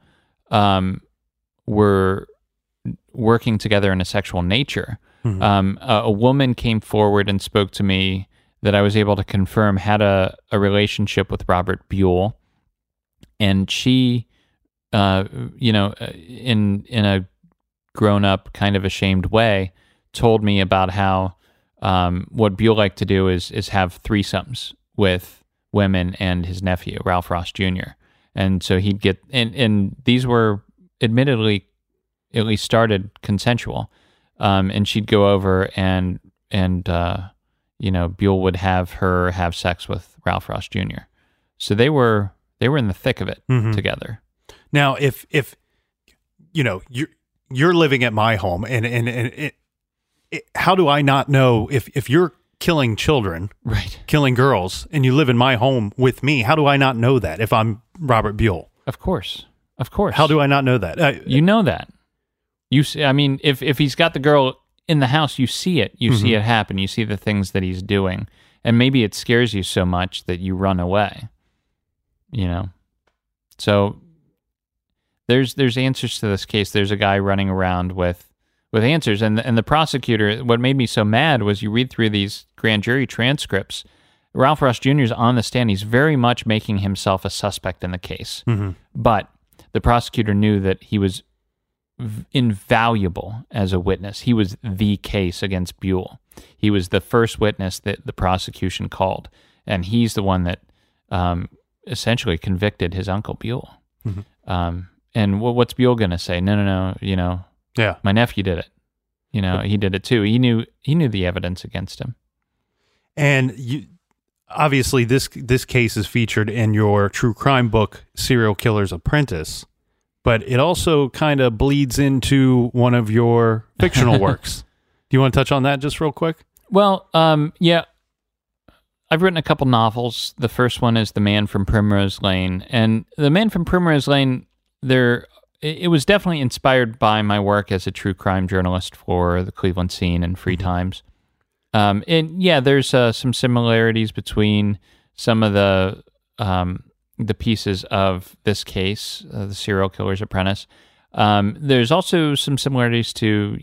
were working together in a sexual nature. Mm-hmm. A woman came forward and spoke to me that I was able to confirm had a relationship with Robert Buell. And she, in a grown-up, kind of ashamed way, told me about how what Buell liked to do is have threesomes with women and his nephew, Ralph Ross Jr. And so he'd get, and these were admittedly at least started consensual. And she'd go over and Buell would have her have sex with Ralph Ross Jr. So they were in the thick of it together. Now, if you're living at my home and how do I not know if you're killing children, right, killing girls, and you live in my home with me? How do I not know that if I'm Robert Buell? Of course. How do I not know that? You know that. You see, I mean, if he's got the girl in the house, you see it. You see it happen. You see the things that he's doing, and maybe it scares you so much that you run away. So there's answers to this case. There's a guy running around with answers, and the prosecutor. What made me so mad was you read through these grand jury transcripts. Ralph Ross Jr. is on the stand. He's very much making himself a suspect in the case, but the prosecutor knew that he was invaluable as a witness. He was the case against Buell. He was the first witness that the prosecution called, and he's the one that essentially convicted his uncle Buell. And what's Buell going to say? No, yeah, my nephew did it. He did it too. He knew the evidence against him. And obviously this case is featured in your true crime book, Serial Killer's Apprentice, but it also kind of bleeds into one of your fictional works. Do you want to touch on that just real quick? Well, yeah. I've written a couple novels. The first one is The Man from Primrose Lane. And The Man from Primrose Lane, it was definitely inspired by my work as a true crime journalist for the Cleveland Scene and Free Times. And yeah, there's some similarities between some of the pieces of this case, the Serial Killer's Apprentice. There's also some similarities to,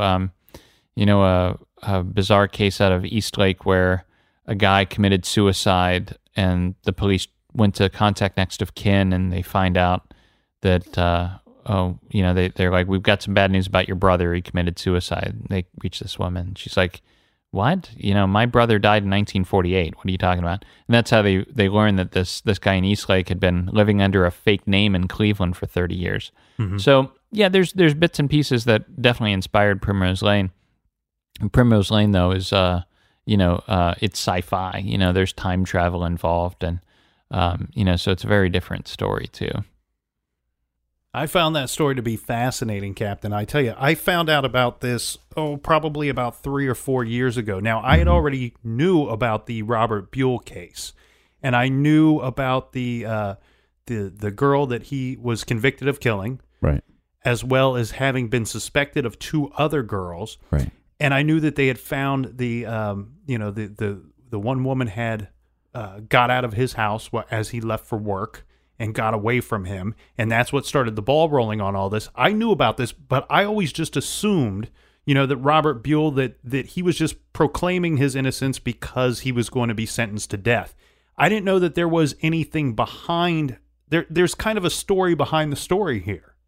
a bizarre case out of Eastlake where a guy committed suicide and the police went to contact next of kin and they find out that, they're like, we've got some bad news about your brother. He committed suicide. They reach this woman. She's like, what? My brother died in 1948. What are you talking about? And that's how they learned that this guy in Eastlake had been living under a fake name in Cleveland for 30 years. So yeah, there's bits and pieces that definitely inspired Primrose Lane. And Primrose Lane though is, it's sci-fi, there's time travel involved and, so it's a very different story too. I found that story to be fascinating, Captain. I tell you, I found out about this, probably about 3 or 4 years ago. Now, I had already knew about the Robert Buell case, and I knew about the girl that he was convicted of killing, right, as well as having been suspected of 2 other girls, right. And I knew that they had found the one woman had got out of his house as he left for work and got away from him, and that's what started the ball rolling on all this. I knew about this, but I always just assumed, that Robert Buell, that he was just proclaiming his innocence because he was going to be sentenced to death. I didn't know that there was anything behind. There's kind of a story behind the story here.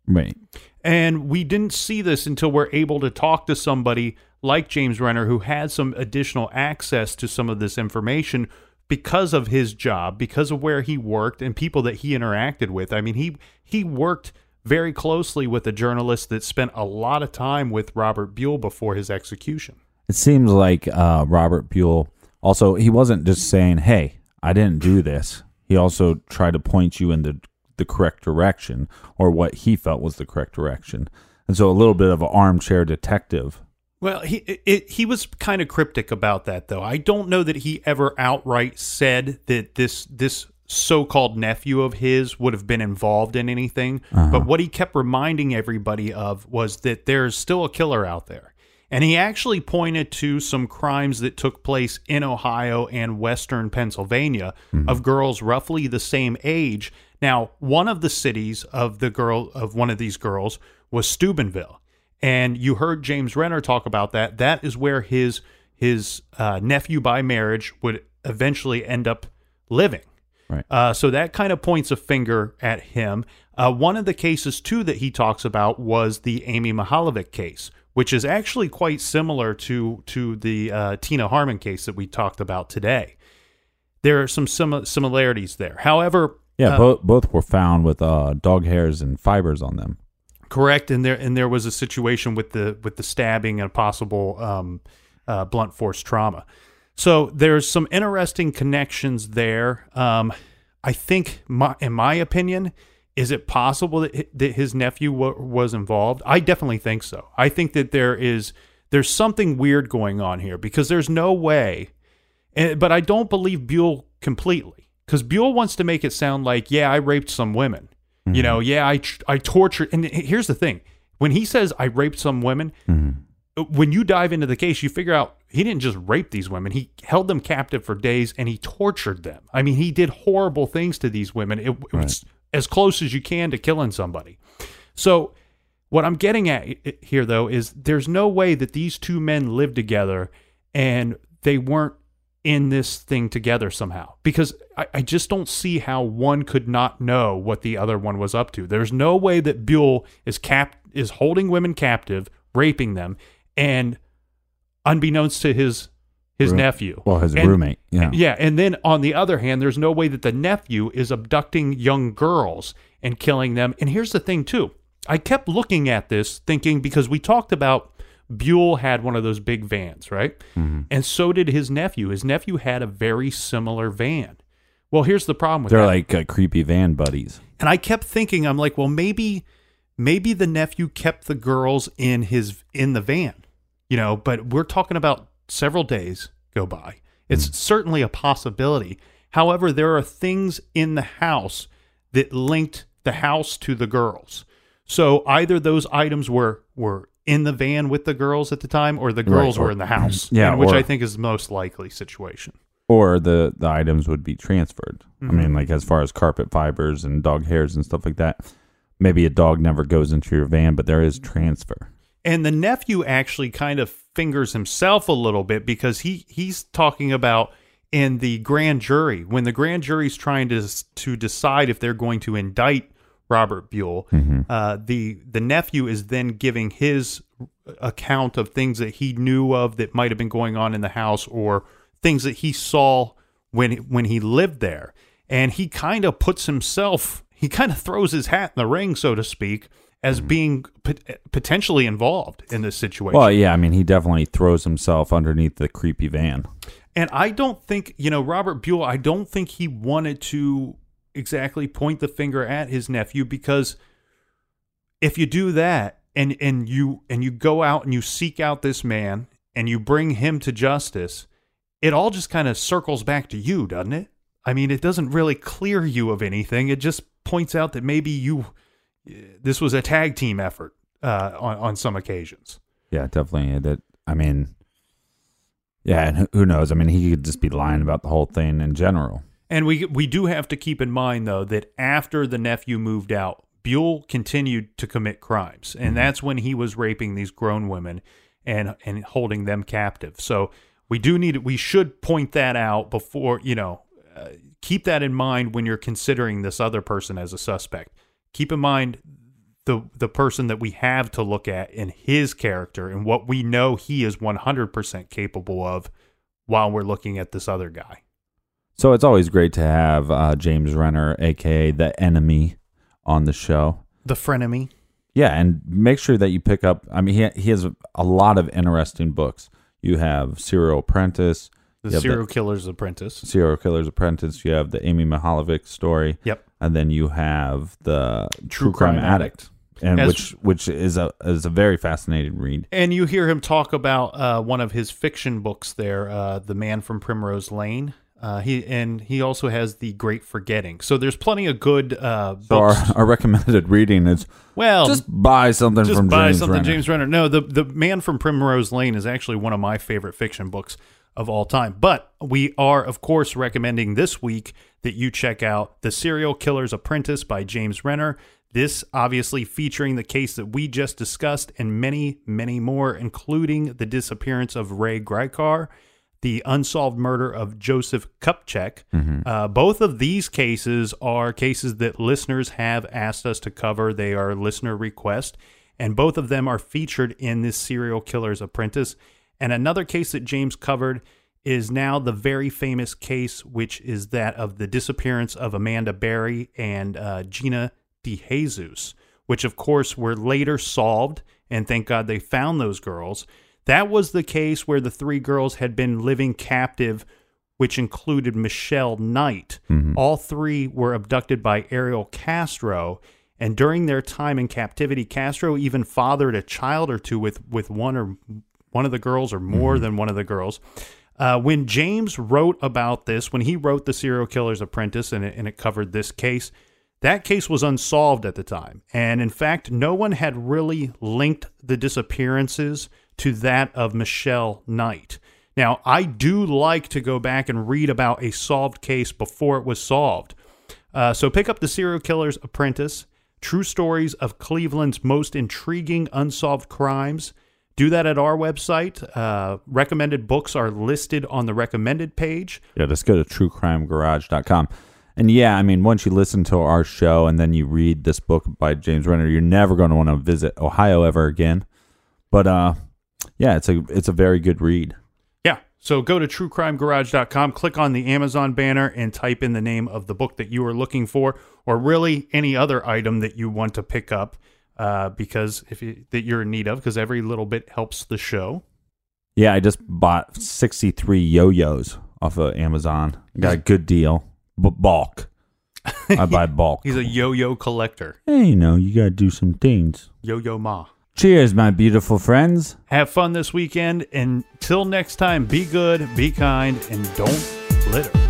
Right. And we didn't see this until we're able to talk to somebody like James Renner who had some additional access to some of this information because of his job, because of where he worked and people that he interacted with. I mean, he worked very closely with a journalist that spent a lot of time with Robert Buell before his execution. It seems like Robert Buell also, he wasn't just saying, hey, I didn't do this. He also tried to point you in the correct direction, or what he felt was the correct direction. And so a little bit of an armchair detective. Well, he was kind of cryptic about that, though. I don't know that he ever outright said that this so-called nephew of his would have been involved in anything. But what he kept reminding everybody of was that there's still a killer out there. And he actually pointed to some crimes that took place in Ohio and western Pennsylvania of girls roughly the same age. Now, one of the cities of one of these girls was Steubenville. And you heard James Renner talk about that. That is where his nephew by marriage would eventually end up living. Right. So that kind of points a finger at him. One of the cases, too, that he talks about was the Amy Mihaljevic case, which is actually quite similar to the Tina Harmon case that we talked about today. There are some similarities there. However, both were found with dog hairs and fibers on them. Correct, and there was a situation with the stabbing and possible blunt force trauma. So there's some interesting connections there. I think, in my opinion, is it possible that his nephew was involved? I definitely think so. I think that there's something weird going on here, because there's no way, but I don't believe Buell completely, because Buell wants to make it sound like, yeah, I raped some women. You know, yeah, I tortured. And here's the thing. When he says I raped some women, when you dive into the case, you figure out he didn't just rape these women. He held them captive for days and he tortured them. I mean, he did horrible things to these women. It was as close as you can to killing somebody. So what I'm getting at here, though, is there's no way that these two men lived together and they weren't in this thing together somehow, because I just don't see how one could not know what the other one was up to. There's no way that Buell is holding women captive, raping them, and unbeknownst to his nephew. Well, his roommate. Yeah. Yeah. And then on the other hand, there's no way that the nephew is abducting young girls and killing them. And here's the thing, too. I kept looking at this thinking, because we talked about Buell had one of those big vans, right? And so did his nephew. His nephew had a very similar van. Well, here's the problem with They're that. like creepy van buddies. And I kept thinking, I'm like, well, maybe the nephew kept the girls in the van, you know, but we're talking about several days go by. It's certainly a possibility. However, there are things in the house that linked the house to the girls. So either those items were in the van with the girls at the time, or the girls were in the house, which I think is the most likely situation. Or the items would be transferred. I mean, like as far as carpet fibers and dog hairs and stuff like that, maybe a dog never goes into your van, but there is transfer. And the nephew actually kind of fingers himself a little bit, because he's talking about in the grand jury, when the grand jury's trying to decide if they're going to indict Robert Buell, the nephew is then giving his account of things that he knew of that might have been going on in the house, or things that he saw when he lived there. And he kind of he kind of throws his hat in the ring, so to speak, as being potentially involved in this situation. Well, yeah, I mean, he definitely throws himself underneath the creepy van. And I don't think, Robert Buell, I don't think he wanted to exactly point the finger at his nephew, because if you do that and you go out and you seek out this man and you bring him to justice, it all just kind of circles back to you, doesn't it? I mean, it doesn't really clear you of anything. It just points out that maybe this was a tag team effort on some occasions. Yeah, definitely. And who knows? I mean, he could just be lying about the whole thing in general. And we do have to keep in mind, though, that after the nephew moved out, Buell continued to commit crimes. And that's when he was raping these grown women and holding them captive. So we should point that out before, keep that in mind when you're considering this other person as a suspect. Keep in mind the person that we have to look at in his character and what we know he is 100% capable of while we're looking at this other guy. So it's always great to have James Renner, a.k.a. The Enemy, on the show. The frenemy. Yeah, and make sure that you pick up... I mean, he has a lot of interesting books. You have Serial Apprentice. The Serial Killer's Apprentice. Serial Killer's Apprentice. You have the Amy Mihaljevic story. Yep. And then you have the True Crime Addict. And which is a very fascinating read. And you hear him talk about one of his fiction books there, The Man from Primrose Lane. He also has The Great Forgetting. So there's plenty of good books. So our recommended reading is just buy something from James Renner. James Renner. No, the Man from Primrose Lane is actually one of my favorite fiction books of all time. But we are, of course, recommending this week that you check out The Serial Killer's Apprentice by James Renner. This obviously featuring the case that we just discussed and many, many more, including the disappearance of Ray Grykar, the unsolved murder of Joseph Kupchak. Mm-hmm. Both of these cases are cases that listeners have asked us to cover. They are listener request, and both of them are featured in this Serial Killer's Apprentice. And another case that James covered is now the very famous case, which is that of the disappearance of Amanda Berry and Gina DeJesus, which of course were later solved, and thank God they found those girls. That was the case where the three girls had been living captive, which included Michelle Knight. Mm-hmm. All three were abducted by Ariel Castro, and during their time in captivity, Castro even fathered a child or two with one of the girls, or more than one of the girls. When James wrote about this, when he wrote The Serial Killer's Apprentice, and it covered this case, that case was unsolved at the time. And in fact, no one had really linked the disappearances to that of Michelle Knight. Now, I do like to go back and read about a solved case before it was solved. So pick up The Serial Killer's Apprentice, True Stories of Cleveland's Most Intriguing Unsolved Crimes. Do that at our website. Recommended books are listed on the recommended page. Yeah, just go to truecrimegarage.com. And yeah, I mean, once you listen to our show and then you read this book by James Renner, you're never going to want to visit Ohio ever again. But yeah, it's a very good read. Yeah, so go to truecrimegarage.com, click on the Amazon banner, and type in the name of the book that you are looking for, or really any other item that you want to pick up, because that you're in need of, because every little bit helps the show. Yeah, I just bought 63 yo-yos off of Amazon. Got a good deal. Bulk. I buy bulk. He's a yo-yo collector. Hey, you got to do some things. Yo-yo ma. Cheers, my beautiful friends. Have fun this weekend. Until next time, be good, be kind, and don't litter.